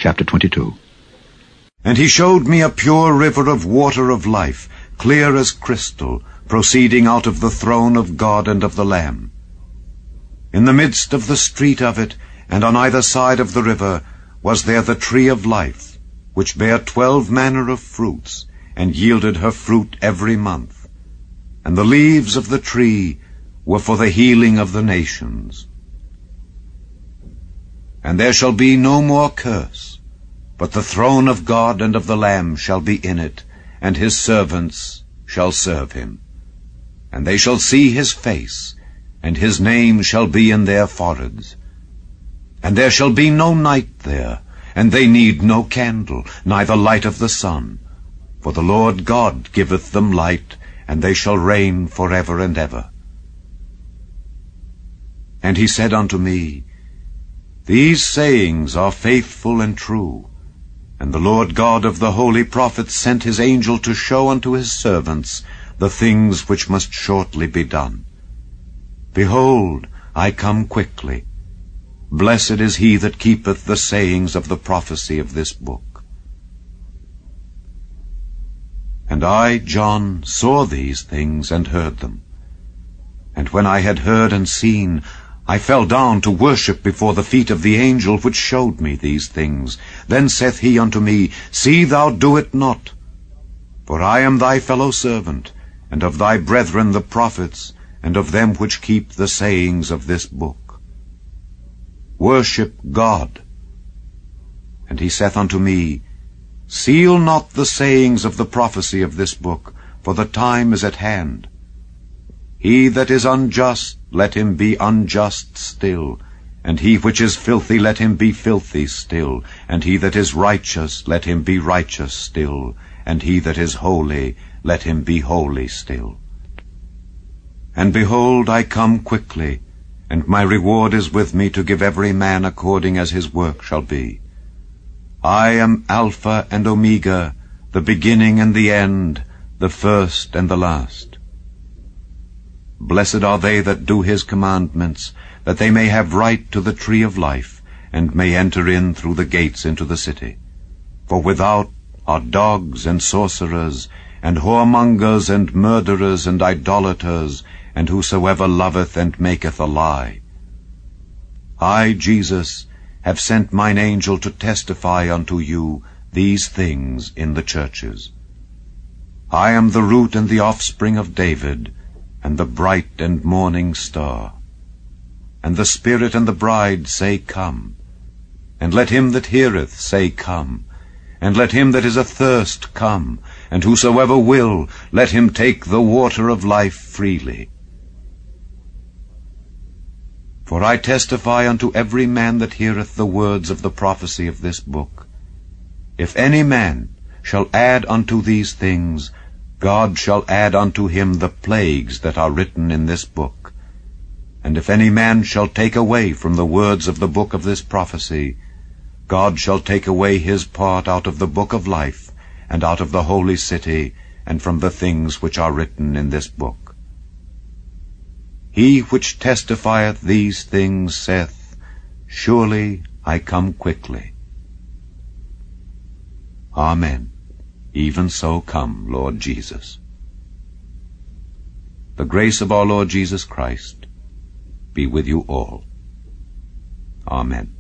chapter 22. And he showed me a pure river of water of life, clear as crystal, proceeding out of the throne of God and of the Lamb. In the midst of the street of it, and on either side of the river, was there the tree of life, which bare 12 manner of fruits, and yielded her fruit every month. And the leaves of the tree were for the healing of the nations. And there shall be no more curse, but the throne of God and of the Lamb shall be in it, and his servants shall serve him. And they shall see his face, and his name shall be in their foreheads. And there shall be no night there, and they need no candle, neither light of the sun. For the Lord God giveth them light, and they shall reign forever and ever. And he said unto me, These sayings are faithful and true. And the Lord God of the holy prophets sent his angel to show unto his servants the things which must shortly be done. Behold, I come quickly. Blessed is he that keepeth the sayings of the prophecy of this book. And I, John, saw these things and heard them. And when I had heard and seen, I fell down to worship before the feet of the angel which showed me these things. Then saith he unto me, See thou do it not. For I am thy fellow servant, and of thy brethren the prophets, and of them which keep the sayings of this book. Worship God. And he saith unto me, Seal not the sayings of the prophecy of this book, for the time is at hand. He that is unjust, let him be unjust still, and he which is filthy, let him be filthy still, and he that is righteous, let him be righteous still, and he that is holy, let him be holy still. And behold, I come quickly, and my reward is with me to give every man according as his work shall be. I am Alpha and Omega, the beginning and the end, the first and the last. Blessed are they that do his commandments, that they may have right to the tree of life, and may enter in through the gates into the city. For without are dogs and sorcerers, and whoremongers, and murderers, and idolaters, and whosoever loveth and maketh a lie. I, Jesus, have sent mine angel to testify unto you these things in the churches. I am the root and the offspring of David, and the bright and morning star. And the Spirit and the bride say, Come. And let him that heareth say, Come. And let him that is athirst come. And whosoever will, let him take the water of life freely. For I testify unto every man that heareth the words of the prophecy of this book. If any man shall add unto these things, God shall add unto him the plagues that are written in this book. And if any man shall take away from the words of the book of this prophecy, God shall take away his part out of the book of life, and out of the holy city, and from the things which are written in this book. He which testifieth these things saith, Surely I come quickly. Amen. Even so come, Lord Jesus. The grace of our Lord Jesus Christ be with you all. Amen.